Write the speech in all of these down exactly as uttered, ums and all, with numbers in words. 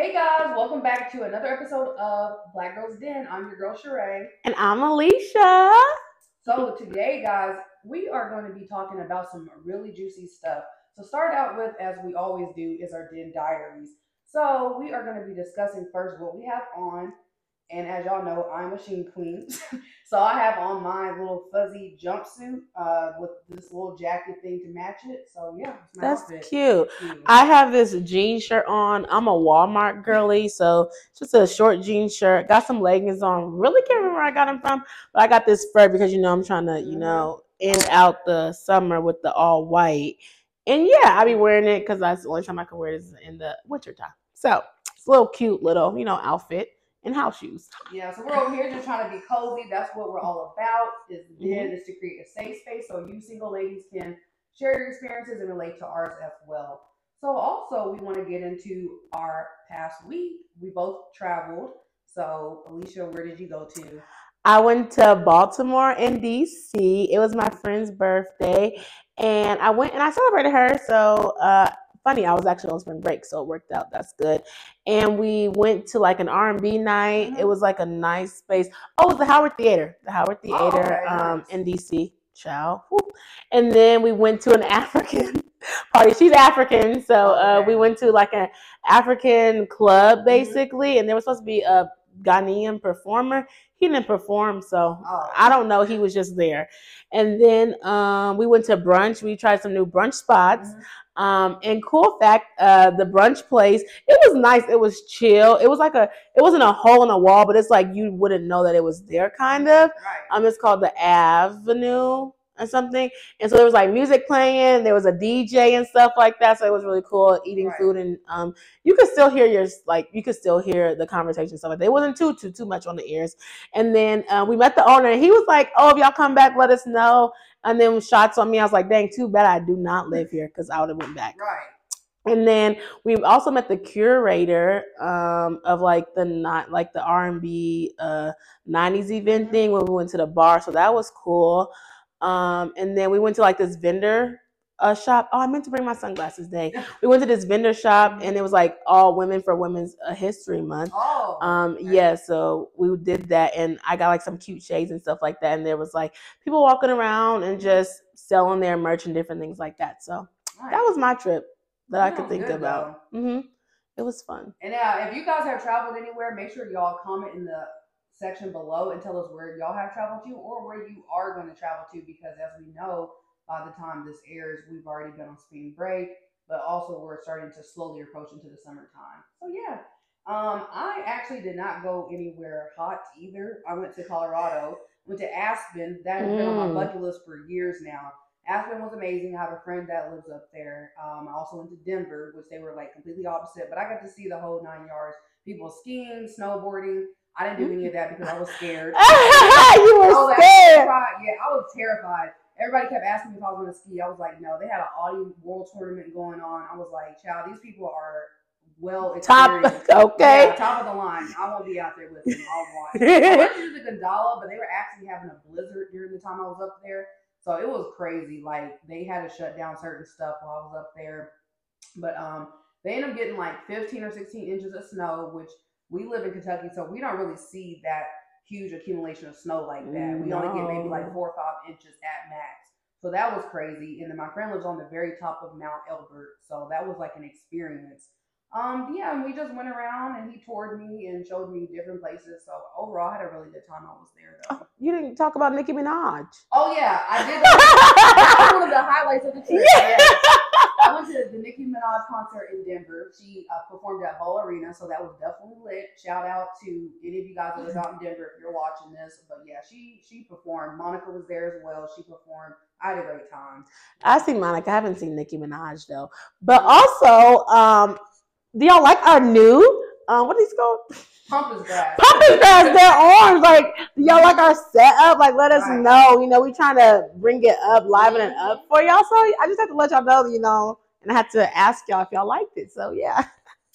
Hey guys, welcome back to another episode of Black Girls Den. I'm your girl Sheree. And I'm Alicia. So today, guys, we are going to be talking about some really juicy stuff. So start out with, as we always do, is our Den diaries. So we are going to be discussing first what we have on, and as y'all know, I'm a Sheen Queen. So I have on my little fuzzy jumpsuit uh, with this little jacket thing to match it. So yeah, it's my That's outfit. cute. Cute. I have this jean shirt on. I'm a Walmart girly, so it's just a short jean shirt. Got some leggings on. Really can't remember where I got them from, but I got this fur because you know I'm trying to, you Mhm. know, end out the summer with the all white. And yeah, I be wearing it because that's the only time I can wear it is in the wintertime. So it's a little cute little, you know, outfit and house shoes. Yeah, so we're over here just trying to be cozy. That's what we're all about. Is the den Mhm. is to create a safe space so you single ladies can share your experiences and relate to ours as well. So also we want to get into our past week. We both traveled. So Alicia, where did you go to? I went to Baltimore and D C. It was my friend's birthday, and I went and I celebrated her. So, uh, funny, I was actually on spring break, so it worked out. That's good. And we went to like an R and B night. It Mhm. was like a nice space. Oh, it was the Howard Theater, the Howard Oh, Theater, okay, um, nice. in D C. Ciao. Whew. And then we went to an African party. She's African, so uh, Okay. we went to like an African club Mhm. basically, and there was supposed to be a Ghanaian performer. He didn't perform, so Oh. I don't know. He was just there. And then um, we went to brunch. We tried some new brunch spots. Mhm. Um, and cool fact, uh, the brunch place, it was nice. It was chill. It was like a, it wasn't a hole in a wall, but it's like you wouldn't know that it was there, kind of. Right. Um, it's called the Avenue or something. And so there was like music playing. There was a D J and stuff like that. So it was really cool eating Right. food, and um, you could still hear your like you could still hear the conversation stuff like that. It wasn't too too too much on the ears. And then uh, we met the owner, and he was like, "Oh, if y'all come back, let us know." And then shots on me. I was like, "Dang, too bad I do not live here because I would have went back." Right. And then we also met the curator um, of like the not like the R and B uh, nineties event Mhm. thing when we went to the bar, so that was cool. Um, and then we went to like this vendor uh, shop. Oh, I meant to bring my sunglasses today. We went to this vendor shop, and it was like all women for Women's uh, History Month. Oh. Um, Okay. yeah, so we did that, and I got like some cute shades and stuff like that. And there was like people walking around and just selling their merch and different things like that. So Nice. that was my trip that I could Sounds think good about. though. hmm It was fun. And uh, if you guys have traveled anywhere, make sure y'all comment in the section below and tell us where y'all have traveled to or where you are going to travel to because as we know, by the time this airs, we've already been on spring break, but also we're starting to slowly approach into the summertime. So yeah. Um, I actually did not go anywhere hot either. I went to Colorado, went to Aspen. That has been on my Mm. bucket list for years now. Aspen was amazing. I have a friend that lives up there. Um, I also went to Denver, which they were like completely opposite, but I got to see the whole nine yards. People skiing, snowboarding. I didn't do any of that because I was scared. You I were was scared. terrified. Yeah, I was terrified. Everybody kept asking me if I was going to ski. I was like, no. They had an Audi World Tournament going on. I was like, child, these people are well Top. experienced. Okay. Yeah, top of the line. I won't be out there with them. I'll watch. I wanted to do the gondola, but they were actually having a blizzard during the time I was up there. So it was crazy. Like they had to shut down certain stuff while I was up there. But um they ended up getting like fifteen or sixteen inches of snow, which we live in Kentucky, so we don't really see that huge accumulation of snow like that. We only get maybe like No. four or five inches at max. So that was crazy. And then my friend lives on the very top of Mount Elbert. So that was like an experience. Um, yeah, and we just went around and he toured me and showed me different places. So overall, I had a really good time. I was there though. You didn't talk about Nicki Minaj. Oh yeah, I did. That was one of the highlights of the trip. Yeah. Yes. I went to the Nicki Minaj concert in Denver. She uh, performed at Ball Arena, so that was definitely lit. Shout out to any of you guys that live out in Denver if you're watching this. But yeah, she she performed. Monica was there as well. She performed. I had a great time. I see Monica. I haven't seen Nicki Minaj though. But also, um, do y'all like our new? Uh, what is it called? Pampas grass. Pampas grass, they're orange. Like, do y'all like our setup? Like, let us Right. know. You know, we trying to bring it up, liven it up for y'all. So I just have to let y'all know, you know, and I had to ask y'all if y'all liked it. So yeah.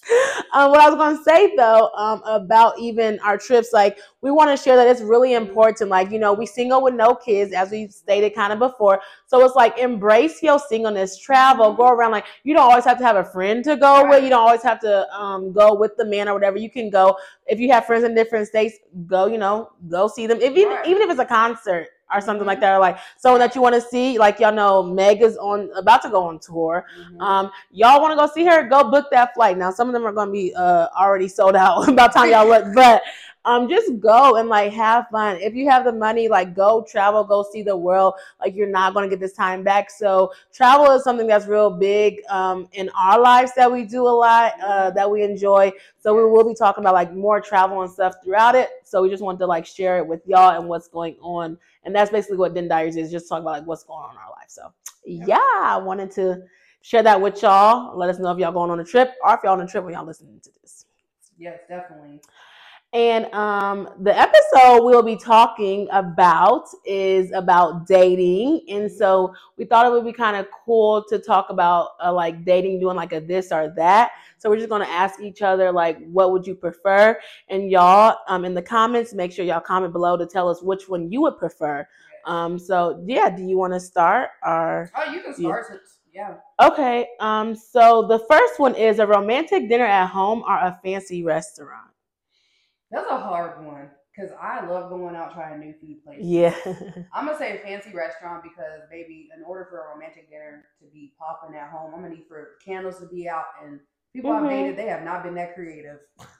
um, what I was gonna say though, um, about even our trips, like we want to share that it's really important. Like, you know, we single with no kids, as we stated kind of before. So it's like embrace your singleness, travel, go around. Like you don't always have to have a friend to go with. You don't always have to um, go with the man or whatever. You can go if you have friends in different states. Go, you know, go see them. If even Right. even if it's a concert or something Mm-hmm. like that, or like someone that you want to see. Like y'all know, Meg is on about to go on tour. Mm-hmm. Um, y'all want to go see her? Go book that flight. Now some of them are going to be uh, already sold out by the time y'all look, but um, just go and like have fun. If you have the money, like go travel, go see the world. Like you're not going to get this time back. So travel is something that's real big um, in our lives that we do a lot, uh, that we enjoy. So we will be talking about like more travel and stuff throughout it. So we just wanted to like share it with y'all and what's going on. And that's basically what Den Diaries is, just talk about like what's going on in our life. So yeah, I wanted to share that with y'all. Let us know if y'all going on a trip or if y'all on a trip when y'all listening to this. Yes, definitely. And um, the episode we'll be talking about is about dating. And so we thought it would be kind of cool to talk about uh, like dating, doing like a this or that. So we're just going to ask each other, like, what would you prefer? And y'all um, in the comments, make sure y'all comment below to tell us which one you would prefer. Um, so yeah, do you want to start or? Oh, you can start. Yeah. Okay. Um, so the first one is a romantic dinner at home or a fancy restaurant. That's a hard one because I love going out trying new food places. Yeah. I'm gonna say a fancy restaurant because, baby, in order for a romantic dinner to be popping at home, I'm gonna need for candles to be out, and people Mhm. I've dated, they have not been that creative.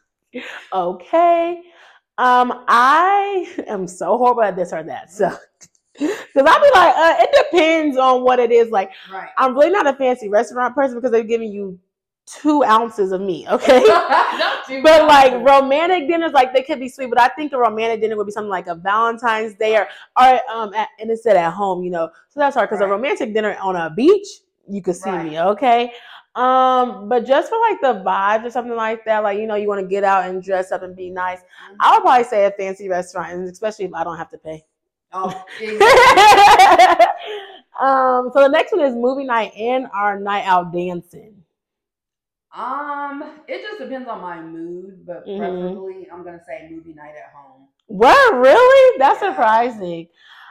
Okay. Um, I am so horrible at this or that. So, because I'll be like, uh, it depends on what it is. Like, Right. I'm really not a fancy restaurant person because they're giving you two ounces of meat, okay? Not two But like ounces. romantic dinners, like they could be sweet, but I think a romantic dinner would be something like a Valentine's Day or, or um, at, and instead at home, you know. So that's hard because Right. a romantic dinner on a beach, you could see Right. me, okay? Um, but just for like the vibes or something like that, like you know, you want to get out and dress up and be nice. Mhm. I would probably say a fancy restaurant, and especially if I don't have to pay. Oh, exactly. um, so the next one is movie night in or night out dancing. Um, it just depends on my mood, but Mhm. preferably I'm gonna say movie night at home. What, really? That's Yeah. surprising.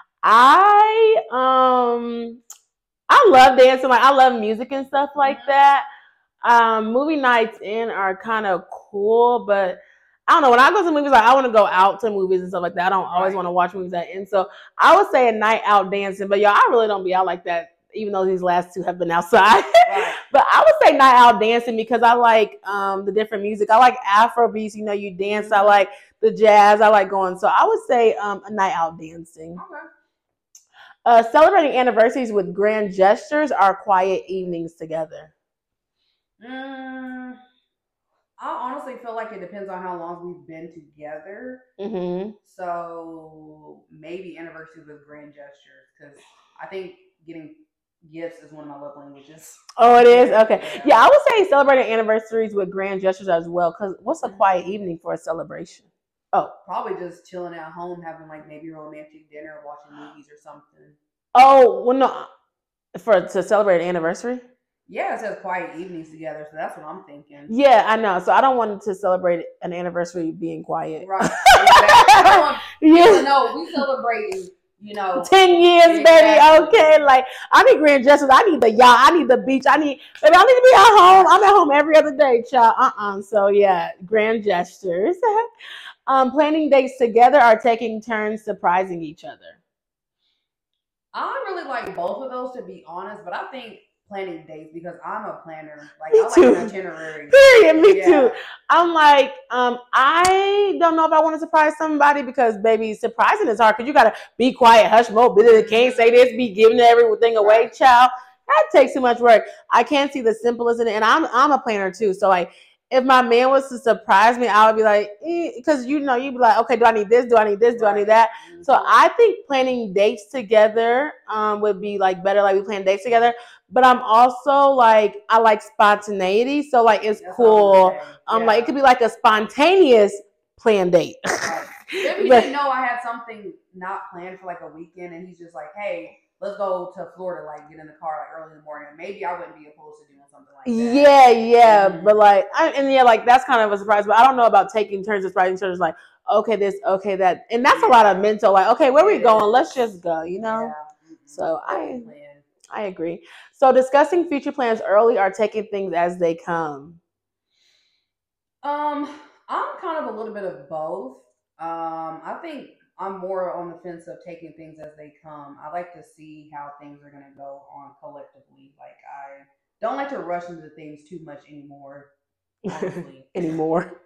I um I love dancing, like I love music and stuff like Mhm. that. Um, movie nights in are kind of cool, but I don't know. When I go to movies, like I want to go out to movies and stuff like that. I don't always Right. want to watch movies at in. So I would say a night out dancing, but y'all, I really don't be out like that. Even though these last two have been outside, Right. but I would say night out dancing because I like um the different music. I like Afro beats. You know, you dance. Mhm. I like the jazz. I like going. So I would say um a night out dancing. Okay. Uh, celebrating anniversaries with grand gestures or quiet evenings together. Mm, I honestly feel like it depends on how long we've been together. Mm-hmm. So maybe anniversary with grand gestures because I think getting gifts is one of my love languages. Oh, it is? Yeah, Okay. yeah. Yeah, I would say celebrating anniversaries with grand gestures as well. Because what's a quiet evening for a celebration? Oh. Probably just chilling at home, having like maybe a romantic dinner, watching movies or something. Oh, well, no. For to celebrate an anniversary? Yeah, it says quiet evenings together, so that's what I'm thinking. Yeah, I know. So I don't want to celebrate an anniversary being quiet. Right. Exactly. I don't want Yeah. people to know we celebrating, you know, ten years, exactly. baby. Okay. Like, I need grand gestures. I need the yacht. I need the beach. I need, baby, I need to be at home. I'm at home every other day, child. Uh-uh. So, yeah, grand gestures. um, planning dates together or taking turns surprising each other. I really like both of those, to be honest, but I think planning dates because I'm a planner. Like, Me I too. like an itinerary. Period. Me Yeah. too. I'm like, um, I don't know if I want to surprise somebody because, baby, surprising is hard because you gotta be quiet, hush, mo, busy. Can't say this, be giving everything away, Right. child. That takes too much work. I can't see the simplest in it, and I'm I'm a planner too. So like, if my man was to surprise me, I would be like, because eh, you know, you'd be like, okay, do I need this? Do I need this? Do Right. I need that? Mm-hmm. So I think planning dates together um, would be like better. Like we plan dates together. But I'm also like, I like spontaneity. So like, it's That's cool. yeah. Um, like it could be like a spontaneous planned date. Right. If he But- didn't know I had something not planned for like a weekend, and he's just like, "Hey, let's go to Florida, like get in the car like early in the morning. Maybe I wouldn't be opposed to doing something like that. Yeah, yeah, Mhm. but like, I, and yeah, like that's kind of a surprise. But I don't know about taking turns of surprising each other. Like, okay, this, okay, that, and that's a lot of Yeah. mental. Like, okay, where we It going? is. Let's just go. You know. Yeah. Mhm. So I, Definitely plan. I agree. So discussing future plans early or taking things as they come. Um, I'm kind of a little bit of both. Um, I think I'm more on the fence of taking things as they come. I like to see how things are gonna go on collectively. Like I don't like to rush into things too much anymore. Honestly, Anymore.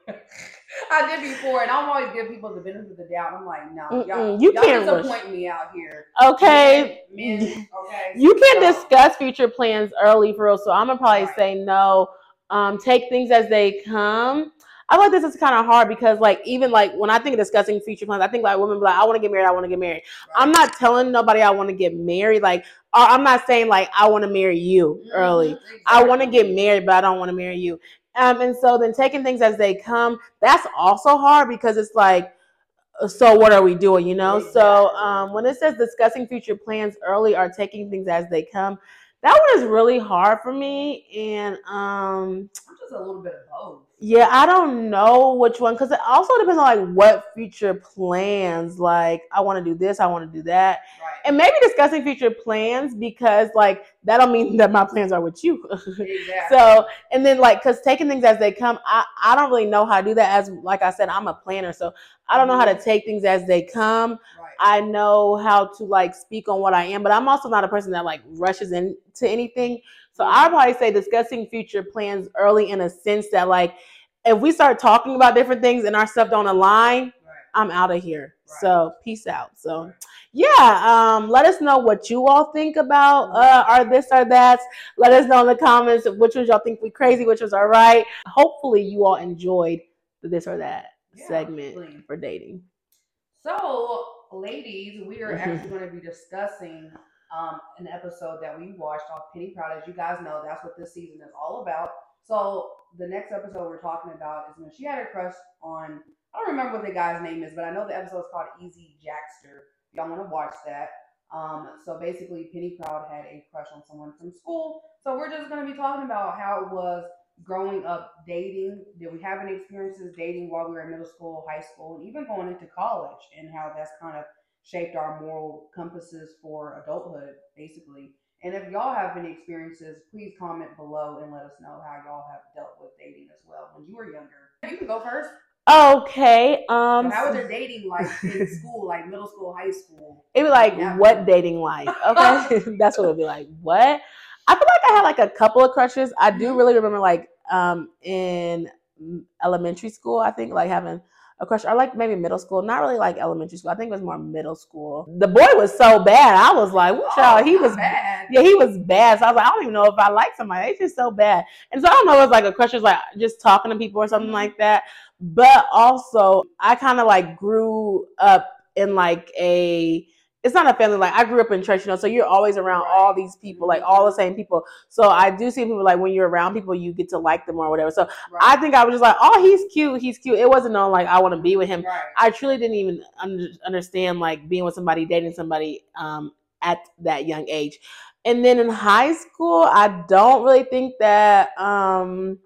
I did before, and I'm always give people the benefit of the doubt. I'm like, no, Mm-mm, y'all, you y'all can't disappoint rush. me out here. Okay. Men, men, okay. You can So, discuss future plans early for real. So I'm gonna probably Right. say no. Um, take things as they come. I feel like this is kind of hard because like even like when I think of discussing future plans, I think like women be like, I want to get married, I want to get married. right. I'm not telling nobody I want to get married. Like or I'm not saying like I want to marry you early. Mhm, I want to exactly. get married, but I don't want to marry you. Um, and so then taking things as they come, that's also hard because it's like, so what are we doing, you know? Exactly. So um, when it says discussing future plans early or taking things as they come, that one is really hard for me. And um, I'm just a little bit of both. yeah, I don't know which one because it also depends on like what future plans. Like I want to do this, I want to do that, Right. and maybe discussing future plans because like that don't mean that my plans are with you. Exactly. So and then like because taking things as they come, I I don't really know how to do that. As like I said, I'm a planner, so I don't know how to take things as they come. Right. I know how to like speak on what I am, but I'm also not a person that like rushes into anything. So I'd probably say discussing future plans early in a sense that like if we start talking about different things and our stuff don't align, Right. I'm out of here. Right. So peace out. So Right. yeah, um, let us know what you all think about uh our this or that. Let us know in the comments which ones y'all think we crazy, which ones are right. Hopefully you all enjoyed the this or that Yeah, segment absolutely. for dating. So, ladies, we are actually going to be discussing um, an episode that we watched on Penny Proud. As you guys know, that's what this season is all about. So, the next episode we're talking about is when she had a crush on, I don't remember what the guy's name is, but I know the episode is called Easy Jackster. If y'all want to watch that. Um, so, basically, Penny Proud had a crush on someone from school. So, we're just going to be talking about how it was growing up dating. Did we have any experiences dating while we were in middle school, high school, and even going into college, and how that's kind of shaped our moral compasses for adulthood, basically. And if y'all have any experiences, please comment below and let us know how y'all have dealt with dating as well when you were younger. You can go first. Okay. Um. So how was your dating like in school, like middle school, high school? It'd be like, Yeah. what dating life? Okay, that's what it'd be like. What? I feel like I had like a couple of crushes. I do Mhm. really remember like um in elementary school, I think like having a crush, or like maybe middle school. Not really like elementary school. I think it was more middle school. The boy was so bad. I was like, "What y'all?" Oh, He not was bad. yeah, he was bad. So I was like, I don't even know if I like somebody. It's just so bad. And so I don't know if it's like a crush, is like just talking to people or something Mhm. like that. But also, I kind of like grew up in like a it's not a family, like I grew up in church, you know, so you're always around Right. all these people, like all the Mhm. same people. So I do see people like when you're around people, you get to like them or whatever. So Right. I think I was just like, oh, he's cute, he's cute. It wasn't on like I want to be with him. Right. I truly didn't even under, understand like being with somebody, dating somebody um, at that young age. And then in high school, I don't really think that. Um,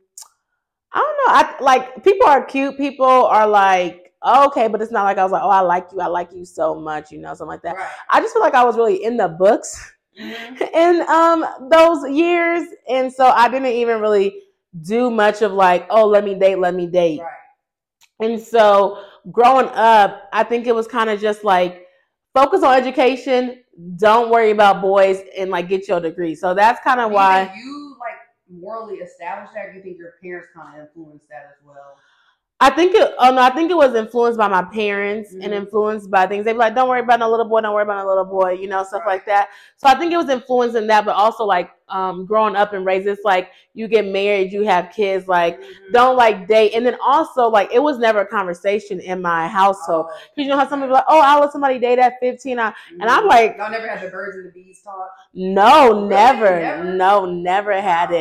I don't know. I like people are cute. People are like, oh, okay, but it's not like I was like, oh, I like you. I like you so much, you know, something like that. Right. I just feel like I was really in the books Mhm. in um those years, and so I didn't even really do much of like, oh, let me date, let me date. Right. And so growing up, I think it was kind of just like focus on education, don't worry about boys, and like get your degree. So that's kind of Do you why. think you like morally established that? Or do you think your parents kind of influenced that as well? I think it. Oh no, I think it was influenced by my parents Mhm. and influenced by things. They'd be like, "Don't worry about no little boy. Don't worry about no little boy." You know, stuff Right. like that. So I think it was influencing that, but also like um, growing up and raised. It's like you get married, you have kids. Like Mhm. don't like date, and then also like it was never a conversation in my household Oh, because you know how some okay. people are like, "Oh, I'll let somebody date at fifteen," I, and I'm Mhm. like, Y'all never had the birds and the bees talk? no, Really? never, Never? no, never had Wow. it.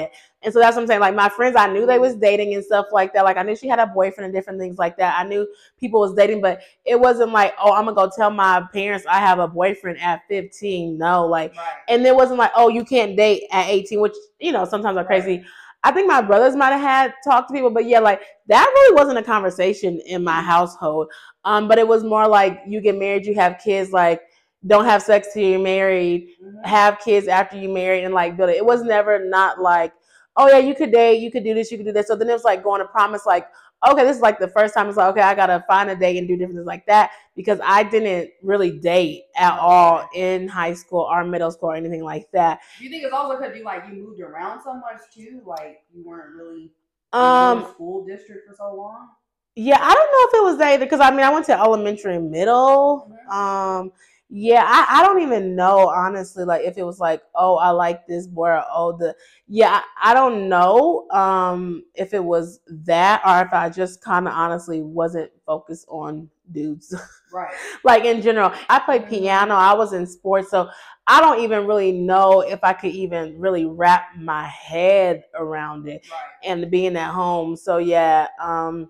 And so that's what I'm saying. Like my friends, I knew they was dating and stuff like that. Like I knew she had a boyfriend and different things like that. I knew people was dating, but it wasn't like, oh, I'm gonna go tell my parents I have a boyfriend at fifteen. No, like, Right. and it wasn't like, oh, you can't date at eighteen, which you know sometimes are crazy. Right. I think my brothers might have had talked to people, but yeah, like that really wasn't a conversation in my household. Um, but it was more like you get married, you have kids, like don't have sex till you're married, Mhm. have kids after you married, and like build it. It was never not like, oh yeah, you could date, you could do this, you could do this. So then it was like going to promise, like, okay, this is like the first time it's like, okay, I gotta find a date and do different things like that because I didn't really date at all in high school or middle school or anything like that. Do you think it's also because you like you moved around so much too? Like you weren't really in Um, one school district for so long? Yeah, I don't know if it was that either because I mean I went to elementary and middle. Mhm. Um, yeah, I, I don't even know honestly, like if it was like, oh, I like this boy or oh the yeah, I, I don't know um if it was that or if I just kind of honestly wasn't focused on dudes. Right. Like in general. I played Mhm. piano, I was in sports, so I don't even really know if I could even really wrap my head around it Right. and being at home. So yeah, um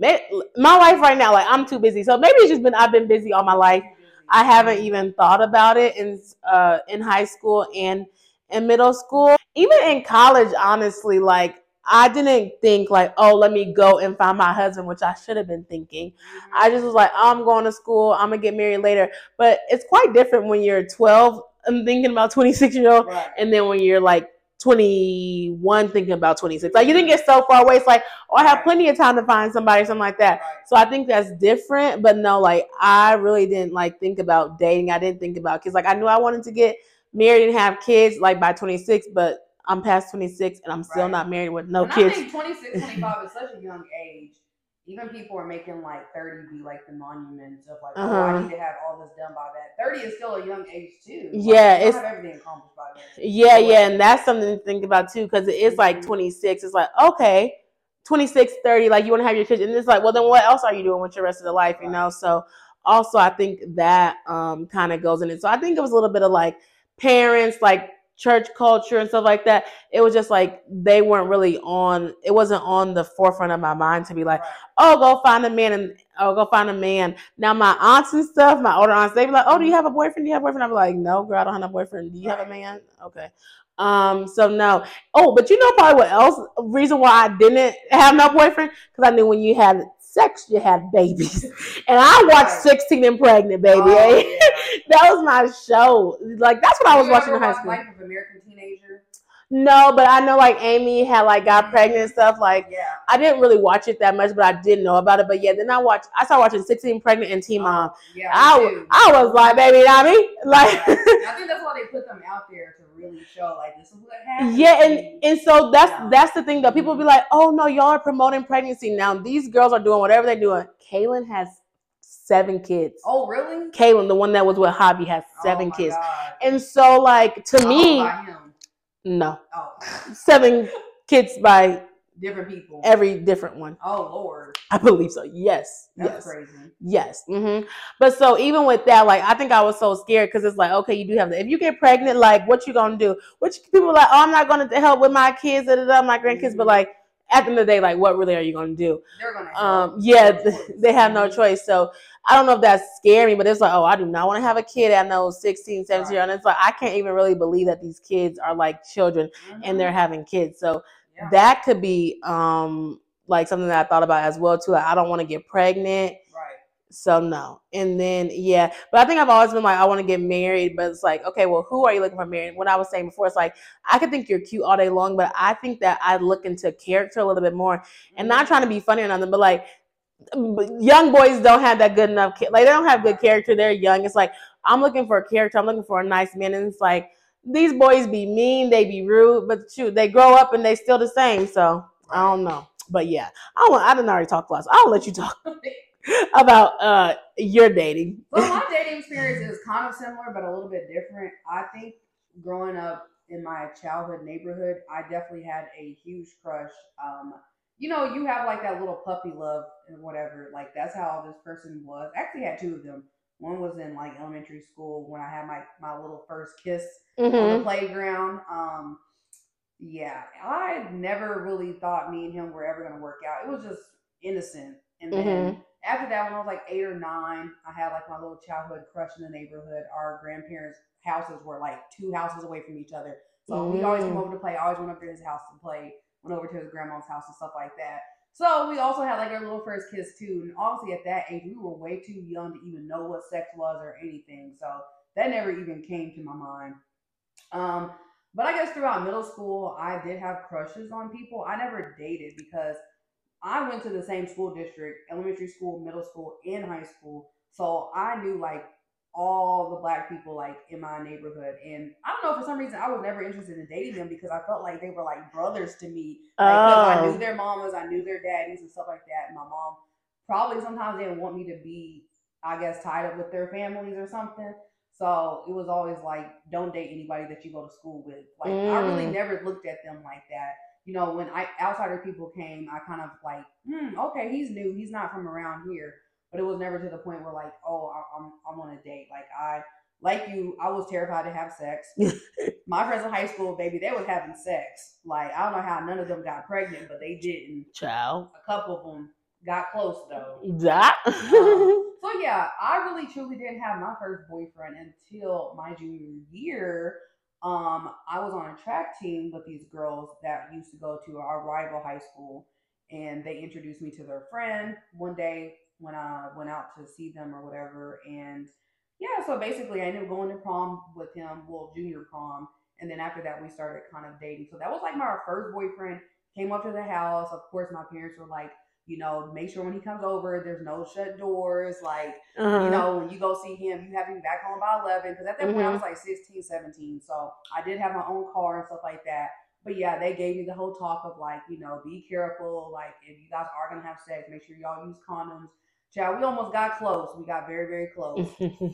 my life right now, like I'm too busy. So maybe it's just been I've been busy all my life. I haven't even thought about it in uh in high school and in middle school. Even in college, honestly, like I didn't think like, oh, let me go and find my husband, which I should have been thinking. I just was like, oh, I'm going to school, I'm gonna get married later. But it's quite different when you're twelve and thinking about twenty-six year old, Right. and then when you're like twenty-one thinking about twenty-six. Like you didn't get so far away. It's like, oh, I have Right. plenty of time to find somebody, something like that. Right. So I think that's different. But no, like I really didn't like think about dating. I didn't think about kids. Like I knew I wanted to get married and have kids like by twenty-six, but I'm past twenty-six and I'm still Right. not married with no And kids. I think twenty-six, twenty-five is such a young age. Even people are making like thirty be like the monuments of like, oh, I Uh-huh. need to have all this done by that. thirty is still a young age too. Like, Yeah, you don't it's have everything accomplished by then. yeah, No way. yeah, and that's something to think about too, because it is like Mhm. twenty-six. It's like, okay, twenty-six, thirty, like you want to have your kids, and it's like, well, then what else are you doing with your rest of the life, you know? So also, I think that um kind of goes in it. So I think it was a little bit of like parents, like church culture and stuff like that. It was just like they weren't really on. It wasn't on the forefront of my mind to be like, Right. oh, go find a man and oh, go find a man. Now my aunts and stuff, my older aunts, they be like, oh, do you have a boyfriend? Do you have a boyfriend? I'm like, no, girl, I don't have no boyfriend. Do you have a man? Okay. Um, so no. Oh, but you know probably what else reason why I didn't have no boyfriend? Because I knew when you had sex, you had babies. And I watched Right. sixteen and Pregnant, baby. Oh, eh? yeah. That was my show. Like that's what I Did was you watching ever in high watch school. Life of American Teenager? No, but I know like Amy had like got pregnant and stuff. Like Yeah. I didn't really watch it that much, but I did know about it. But yeah, then I watched. I started watching sixteen Pregnant and Teen Mom. Oh, yeah, me I too. I was like, baby, not me. Like Yeah. And I think that's why they put them out there to really show like this is what happens. yeah, and and so that's Yeah. that's the thing though. People be like, oh no, y'all are promoting pregnancy now. These girls are doing whatever they're doing. Kaylin has seven kids. Oh really? Kaylin, the one that was with Hobby, has seven Oh my kids. God. And so like to How me, old by him? no, Oh, seven kids by different people. every different one. Oh Lord. I believe so. Yes. That's yes. crazy. Yes. Mm-hmm. But so even with that, like I think I was so scared because it's like, okay, you do have that. If you get pregnant, like what you gonna do? Which people are like, oh, I'm not gonna help with my kids, da, da, da, my grandkids. Mm-hmm. But like at the end of the day, like what really are you gonna do? They're gonna help. Um, yeah, No they have no choice. So I don't know if that's scary, but it's like, oh, I do not want to have a kid at no sixteen, seventeen, right. And it's like I can't even really believe that these kids are like children mm-hmm. and they're having kids. So yeah. That could be um like something that I thought about as well too. Like, I don't want to get pregnant. Right. So no. And then yeah, but I think I've always been like I want to get married, but it's like, okay, well, who are you looking for married? When I was saying before, it's like I could think you're cute all day long, but I think that I look into character a little bit more and not trying to be funny or nothing, but like young boys don't have that good enough like they don't have good character. They're young. It's like I'm looking for a character. I'm looking for a nice man, and it's like these boys be mean, they be rude, but shoot, they grow up and they still the same. So I don't know, but yeah, I want. I didn't already talk lots. I'll let you talk about uh your dating. Well, my dating experience is kind of similar, but a little bit different. I think growing up in my childhood neighborhood, I definitely had a huge crush. Um, you know, you have like that little puppy love and whatever. Like that's how this person was. I actually had two of them. One was in like elementary school when I had my, my little first kiss mm-hmm. on the playground. Um, Yeah, I never really thought me and him were ever gonna work out. It was just innocent. And then Mhm. after that, when I was like eight or nine, I had like my little childhood crush in the neighborhood. Our grandparents' houses were like two houses away from each other. So he always came Mm. over to play. I always went over to his house to play, went over to his grandma's house and stuff like that. So we also had like our little first kiss too. And obviously at that age, we were way too young to even know what sex was or anything. So that never even came to my mind. Um, but I guess throughout middle school, I did have crushes on people. I never dated because I went to the same school district, elementary school, middle school, and high school. So I knew like all the black people like in my neighborhood. And I don't know, for some reason I was never interested in dating them because I felt like they were like brothers to me. Like, because I knew Oh. their mamas, I knew their daddies and stuff like that. And my mom probably sometimes didn't want me to be, I guess, tied up with their families or something. So it was always like, don't date anybody that you go to school with. Like, I really Mm. never looked at them like that. You know, when I outsider people came, I kind of like, hmm, okay, he's new, he's not from around here. But it was never to the point where like, oh, I, I'm I'm on a date. Like I, like you, I was terrified to have sex. My friends in high school, baby, they was having sex. Like I don't know how none of them got pregnant, but they didn't. Child. A couple of them got close though. That. Um, so yeah, I really truly didn't have my first boyfriend until my junior year. Um, I was on a track team with these girls that used to go to our rival high school, and they introduced me to their friend one day when I went out to see them or whatever. And yeah, so basically, I ended up going to prom with him, well, junior prom, and then after that, we started kind of dating. So that was like my first boyfriend. Came up to the house. Of course, my parents were like, you know, make sure when he comes over, there's no shut doors. Like, you Uh-huh. know, when you go see him, you have to be back home by eleven. Because at that point, I was Mhm. like sixteen, seventeen. So I did have my own car and stuff like that. But yeah, they gave me the whole talk of like, you know, be careful. Like, if you guys are going to have sex, make sure y'all use condoms. Child, we almost got close. We got very, very close.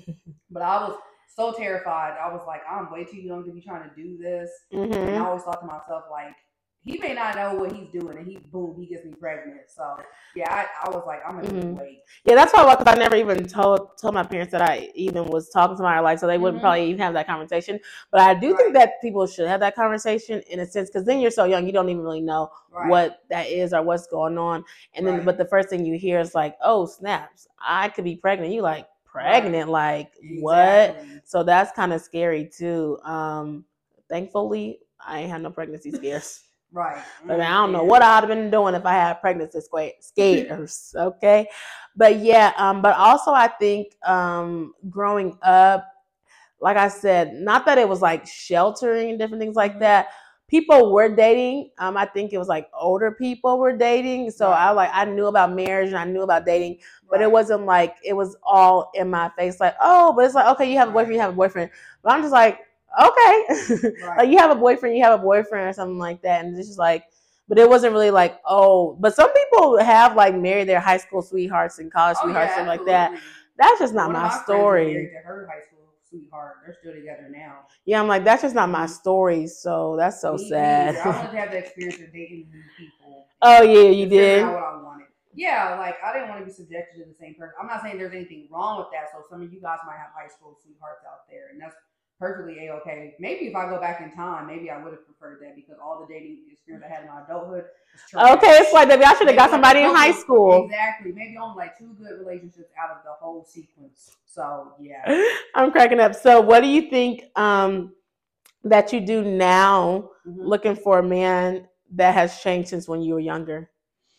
But I was so terrified. I was like, I'm way too young to be trying to do this. And I Mhm. always thought to myself, like, he may not know what he's doing, and he boom, he gets me pregnant. So yeah, I, I was like, I'm gonna just Mhm. wait. Yeah, that's why because I never even told told my parents that I even was talking to my life, so they wouldn't Mm-hmm. probably even have that conversation. But I do think Right, that people should have that conversation in a sense because then you're so young, you don't even really know right, what that is or what's going on. And then, right, but the first thing you hear is like, "Oh, snaps! I could be pregnant." You like right. pregnant? Like what? Exactly. So that's kind of scary too. Um, thankfully, I ain't had no pregnancy scares. Right. But I Mm, don't know what and I'd have been doing if I had pregnancy scares. Okay. But yeah, um, but also I think um growing up, like I said, not that it was like sheltering and different things like mm-hmm. that. People were dating. Um, I think it was like older people were dating. So I Right, like I knew about marriage and I knew about dating, but it right, wasn't like it was all in my face. Like, oh, but it's like okay, you have a boyfriend, right, you have a boyfriend. But I'm just like, okay, like right. you have a boyfriend, you have a boyfriend, or something like that, and it's just like. But it wasn't really like, oh, but some people have like married their high school sweethearts and college Oh sweethearts, yeah, stuff like that. absolutely. That's just not One of my my friends is story. married to her high school sweetheart. They're still together now. Yeah, I'm like, that's just not my Mm-hmm. story. So that's so Me, me either. I sad. wanted to have the experience of dating new people Oh, and yeah, you just figuring out did. what I wanted. Yeah, like I didn't want to be subjected to the same person. I'm not saying there's anything wrong with that. So some of you guys might have high school sweethearts out there, and that's perfectly a okay. Maybe if I go back in time, maybe I would have preferred that because all the dating experience I had in my adulthood was Okay, it's trash. like, baby, I should have Maybe got like a somebody in high couple, school. exactly. Maybe only like two good relationships out of the whole sequence. So yeah. I'm cracking up. So, what do you think um, that you do now Mm-hmm. looking for a man that has changed since when you were younger?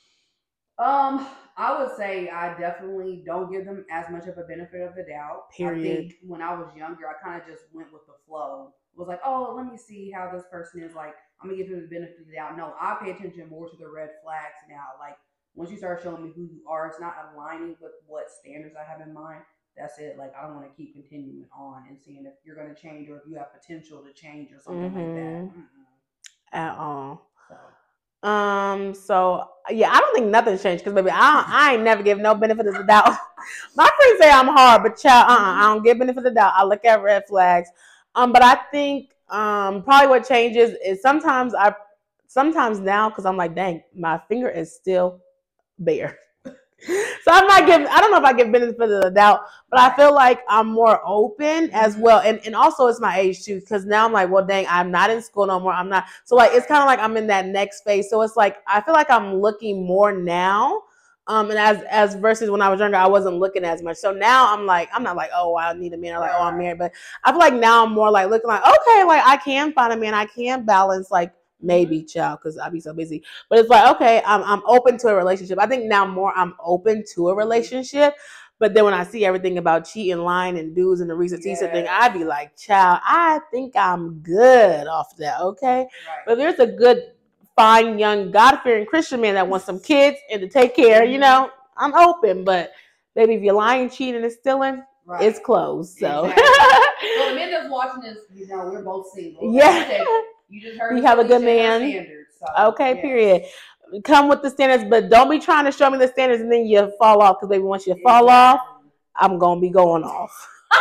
Um, I would say I definitely don't give them as much of a benefit of the doubt. I think Period. when I was younger, I kind of just went with the flow. It was like, oh, let me see how this person is. Like, I'm gonna give them the benefit of the doubt. No, I pay attention more to the red flags now. Like, once you start showing me who you are, it's not aligning with what standards I have in mind. That's it. Like, I don't want to keep continuing on and seeing if you're gonna change or if you have potential to change or something like that. Mm-hmm. Mm-mm. At all. So, Um. So yeah, I don't think nothing's changed because baby, I I ain't never give no benefit of the doubt. My friends say I'm hard, but child, uh, uh I mm-hmm. don't give benefit of the doubt. I look at red flags. Um. But I think um probably what changes is sometimes I sometimes now because I'm like, dang, my finger is still bare. So So I'm not giving. I don't know if I give benefit of the doubt, but I feel like I'm more open as Mhm. well, and and also it's my age too, because now I'm like, well, dang, I'm not in school no more. I'm not. So like, it's kind of like I'm in that next phase. So it's like I feel like I'm looking more now. Um, and as as versus when I was younger, I wasn't looking as much. So now I'm like, I'm not like, oh, I need a man, or like, oh, I'm married. But I feel like now I'm more like looking like, okay, like I can find a man, I can balance like maybe child because I be so busy. But it's like, okay, I'm I'm open to a relationship. I think now more I'm open to a relationship. But then when I see everything about cheating, lying, and dudes and the Risa Tisa Yes. thing, I'd be like, child, I think I'm good off that, okay? Right. But there's a good, fine, young, God-fearing Christian man that wants some kids and to take care, you know, I'm open. But baby, if you're lying, cheating, and stealing, Right. it's closed. So, Exactly. So the men that's watching this, you know, we're both single. yeah. You just heard You the have a good Felicia and her man. standards. So, Okay, yes. period. Come with the standards, but don't be trying to show me the standards and then you fall off. Because baby, once you fall off, I'm gonna be going off.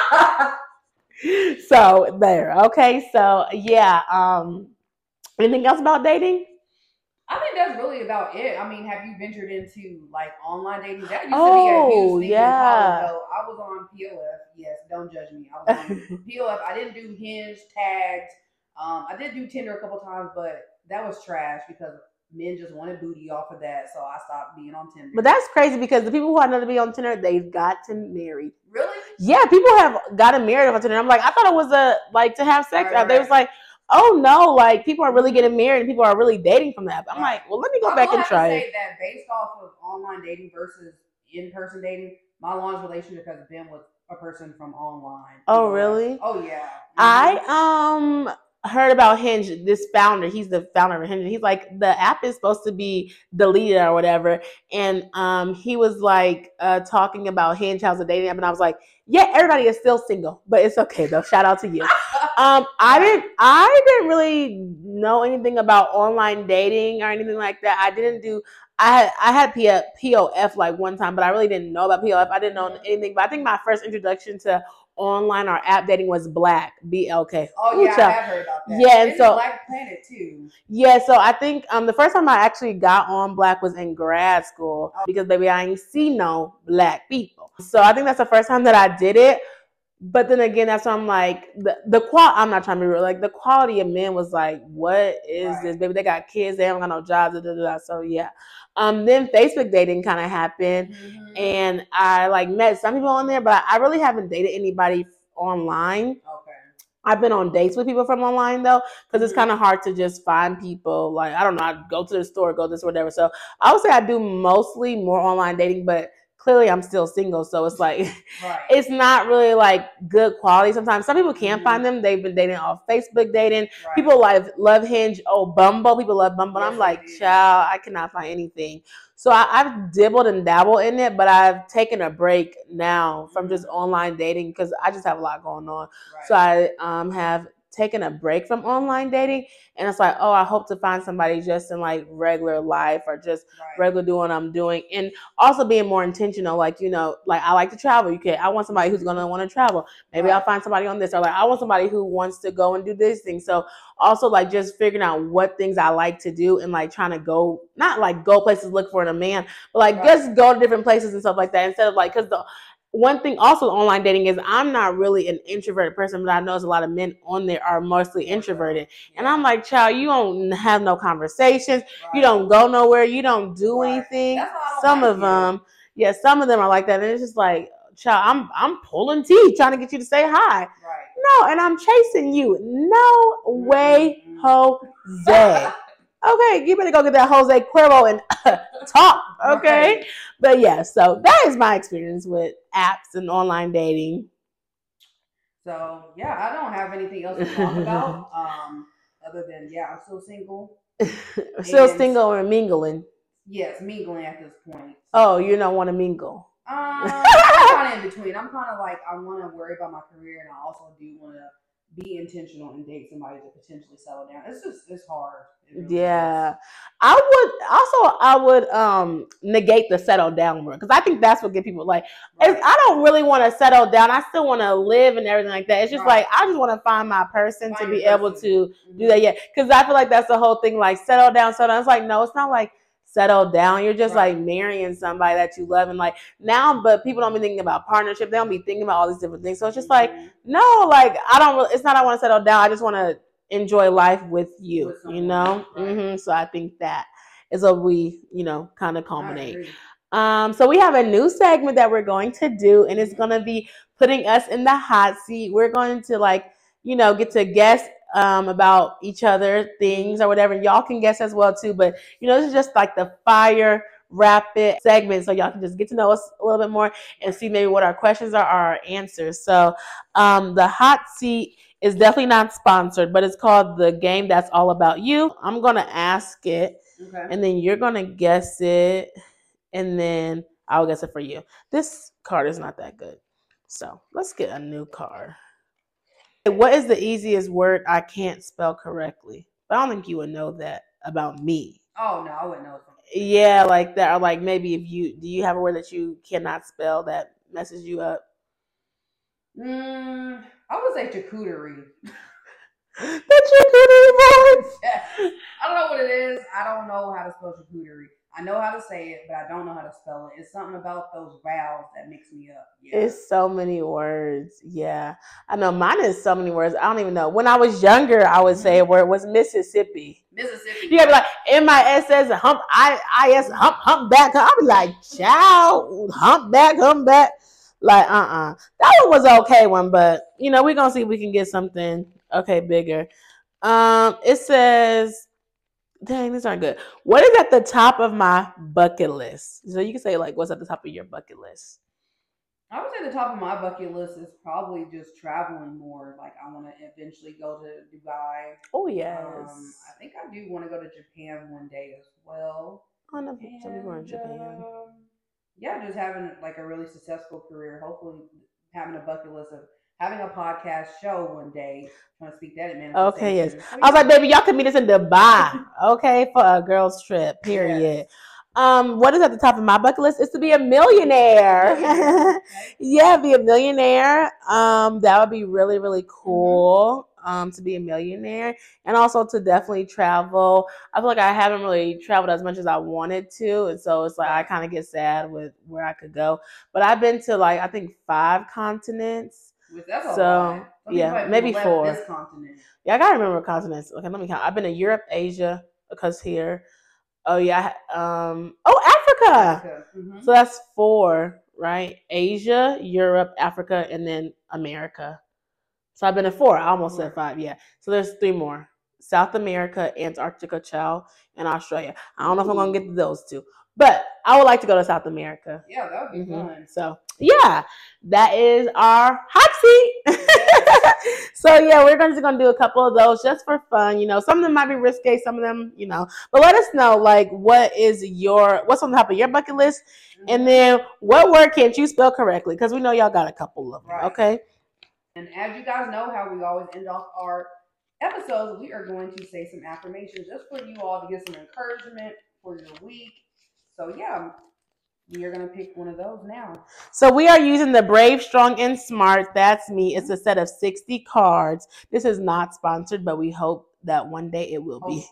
So there. Okay. So yeah. Um. Anything else about dating? I think that's really about it. I mean, have you ventured into like online dating? That used Oh, to be a huge thing yeah. in college, though. I was on P O F. Yes, don't judge me. I was on P O F. I didn't do Hinge, Tagged. Um, I did do Tinder a couple times, but that was trash because men just wanted booty off of that. So I stopped being on Tinder. But that's crazy because the people who I know to be on Tinder, they've gotten married. Really? Yeah, people have gotten married on Tinder. I'm like, I thought it was a like to have sex. Right, They right. was like, oh no, like people are really getting married and people are really dating from that. I'm Right. like, well, let me go I back will and have try to it. say that based off of online dating versus in-person dating, my longest relationship has been with a person from online. Oh, You know, really? like, oh yeah. I um heard about Hinge. This founder, he's the founder of Hinge. He's like, the app is supposed to be deleted or whatever, and um he was like uh talking about Hinge, how's a dating app, and I was like, yeah, everybody is still single, but it's okay though. Shout out to you. Um, I didn't, I didn't really know anything about online dating or anything like that. I didn't do. I had, I had P O F like one time, but I really didn't know about P O F. I didn't know anything. But I think my first introduction to online or app dating was Black, B L K. Oh Ooh, yeah, child. I have heard about that. Yeah, and It's so Black Planet too. yeah, so I think um the first time I actually got on Black was in grad school because baby, I ain't see no Black people. So I think that's the first time that I did it. But then again, that's why I'm like the the qual. I'm not trying to be real. Like the quality of men was like, what is Right. this, baby? They got kids. They don't got no jobs. Da, da, da, da. So yeah. Um. Then Facebook dating kind of happened, Mm-hmm. and I like met some people on there, but I really haven't dated anybody online. Okay. I've been on dates with people from online though, because it's Mhm. kind of hard to just find people. Like I don't know, I go to the store, go this, whatever. So I would say I do mostly more online dating, but clearly I'm still single, so it's like Right. it's not really like good quality. Sometimes some people can't Mhm. find them. They've been dating off Facebook dating. Right. People like love Hinge. Oh, Bumble. People love Bumble. Yes, I'm like, they do. child, I cannot find anything. So I, I've dibbled and dabbled in it, but I've taken a break now from just Mhm. online dating because I just have a lot going on. Right. So I um have taken a break from online dating, and it's like, oh, I hope to find somebody just in like regular life or just Right. regular doing what I'm doing, and also being more intentional. Like, you know, like I like to travel. You can I want somebody who's gonna want to travel. Maybe Right. I'll find somebody on this, or like I want somebody who wants to go and do this thing. So also like just figuring out what things I like to do and like trying to go, not like go places look for in a man, but like Right. just go to different places and stuff like that instead of like, because the one thing also online dating is I'm not really an introverted person, but I know there's a lot of men on there are mostly introverted. Yeah. And I'm like, child, you don't have no conversations. Right. You don't go nowhere. You don't do Right. anything. That's why I don't Some like of you. them, yeah, some of them are like that. And it's just like, child, I'm I'm pulling teeth trying to get you to say hi. Right. No, and I'm chasing you. No way, Mm-hmm. Jose. Okay, you better go get that Jose Cuervo and talk. Okay. Right. But yeah, so that is my experience with apps and online dating. So yeah, I don't have anything else to talk about. Um, other than yeah, I'm still single. Still And- single or mingling? Yes, mingling at this point. So, Oh, you don't want to mingle. Um, I'm kind of in between. I'm kind of like I want to worry about my career, and I also do want to be intentional and date somebody to potentially settle down. It's just it's hard. It really Yeah, is. I would also I would um negate the settle down word because I think that's what get people like. Right. It's, I don't really want to settle down. I still want to live and everything like that. It's just Right. like I just want to find my person Find to be your able person. to Mhm. do that. Yeah, because I feel like that's the whole thing. Like settle down, settle down. It's like no, it's not like settle down. You're just Right. like marrying somebody that you love and like now, but people don't be thinking about partnership. They don't be thinking about all these different things. So it's just like, Mhm. no, like I don't really, it's not I want to settle down. I just want to enjoy life with you, With you someone, know? right. hmm So I think that is what we, you know, kind of I culminate. agree. Um, so we have a new segment that we're going to do, and it's Mhm. going to be putting us in the hot seat. We're going to like, you know, get to guess um, about each other things or whatever. Y'all can guess as well too, but you know, this is just like the fire rapid segment, so y'all can just get to know us a little bit more and see maybe what our questions are, or our answers. So um, the hot seat is definitely not sponsored, but it's called the game that's all about you. I'm gonna ask it, Okay. and then you're gonna guess it, and then I'll guess it for you. This card is not that good, so let's get a new card. What is the easiest word I can't spell correctly? But I don't think you would know that about me. Oh no, I wouldn't know something. Yeah, like that, or like maybe if you do you have a word that you cannot spell that messes you up? Mm, I would say charcuterie. That you could Yes. I don't know what it is. I don't know how to spell charcuterie. I know how to say it, but I don't know how to spell it. It's something about those vowels that mix me up. Yeah. It's so many words. Yeah. I know mine is so many words. I don't even know. When I was younger, I would say a Mhm. word was Mississippi. Mississippi. You gotta be like M I S S hump I I S hump humpback. I'll be like, chow, humpback, humpback. Like, uh uh That one was an okay one, but you know, we're gonna see if we can get something okay bigger. Um, it says, dang, these aren't good. What is at the top of my bucket list? So you can say like what's at the top of your bucket list? I would say the top of my bucket list is probably just traveling more. Like I want to eventually go to Dubai. Oh yes. Um, I think I do want to go to Japan one day as well. I know some people are in And Japan. um, yeah, just having like a really successful career. Hopefully, having a bucket list of having a podcast show one day. Trying to speak that in Okay, yes. manifestation. So, I was yeah. like, baby, y'all can meet us in Dubai, okay, for a girls' trip. Period. Yes. Um, what is at the top of my bucket list is to be a millionaire. Millionaire. Okay. Yeah, be a millionaire. Um, that would be really, really Mm-hmm. cool. Um, to be a millionaire and also to definitely travel. I feel like I haven't really traveled as much as I wanted to, and so it's like I Right. kind of get sad with where I could go. But I've been to like I think five continents. Which that's a lot. So Some people yeah, haven't even maybe left four. this continent. Yeah, I gotta remember continents. Okay, let me count. I've been to Europe, Asia, because here. Oh yeah, um, oh Africa. Africa. Mm-hmm. So that's four, right? Asia, Europe, Africa, and then America. So I've been to four. I almost said Four. five. Yeah. So there's three more: South America, Antarctica, child, and Australia. I don't know if I'm gonna Ooh. get to those two, but I would like to go to South America. Yeah, that would be hmm fun. So yeah, that is our hot seat. Yes. So yeah, we're just gonna do a couple of those just for fun. You know, some of them might be risque, some of them, you know. But let us know, like, what is your what's on the top of your bucket list, and Mm-hmm. then what word can't you spell correctly? Because we know y'all got a couple of them. Right. Okay. And as you guys know, how we always end off our episodes, we are going to say some affirmations just for you all to get some encouragement for your week. So yeah, we are going to pick one of those now. So we are using the Brave, Strong, and Smart. That's me. It's a set of sixty cards. This is not sponsored, but we hope that one day it will be.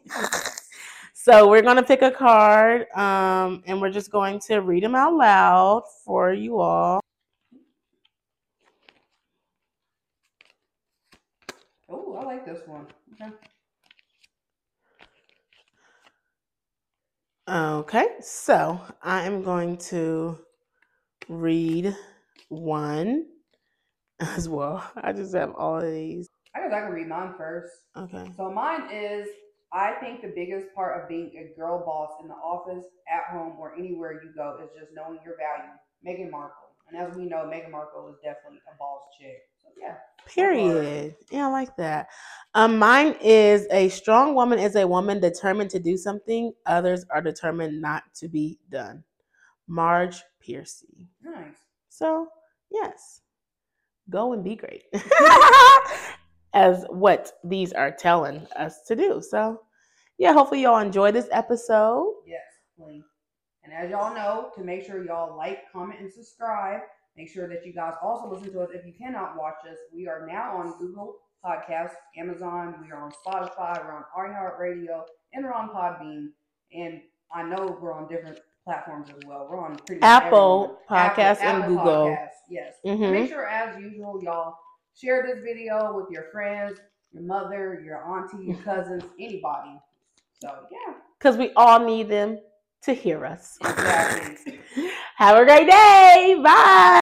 So we're going to pick a card, um, and we're just going to read them out loud for you all. Oh, I like this one. Okay. Okay, so I am going to read one as well. I just have all of these. I guess I can read mine first. Okay. So mine is, I think the biggest part of being a girl boss in the office, at home, or anywhere you go is just knowing your value. Meghan Markle. And as we know, Meghan Markle is definitely a boss chick. So yeah. Period. Yeah, I like that. Um, mine is a strong woman is a woman determined to do something others are determined not to be done. Marge Piercy. Nice. So, yes, go and be great. As what these are telling us to do. So, yeah, hopefully y'all enjoy this episode. Yes, please. And as y'all know, to make sure y'all like, comment, and subscribe, make sure that you guys also listen to us. If you cannot watch us, we are now on Google Podcasts, Amazon, we are on Spotify, we're on iHeartRadio, and we're on Podbean. And I know we're on different platforms as well. We're on pretty much Apple everyone. Podcasts Apple, and Apple Google. Podcasts, yes. Mm-hmm. And make sure, as usual, y'all share this video with your friends, your mother, your auntie, your cousins, anybody. So yeah, because we all need them to hear us. Exactly. Have a great day. Bye.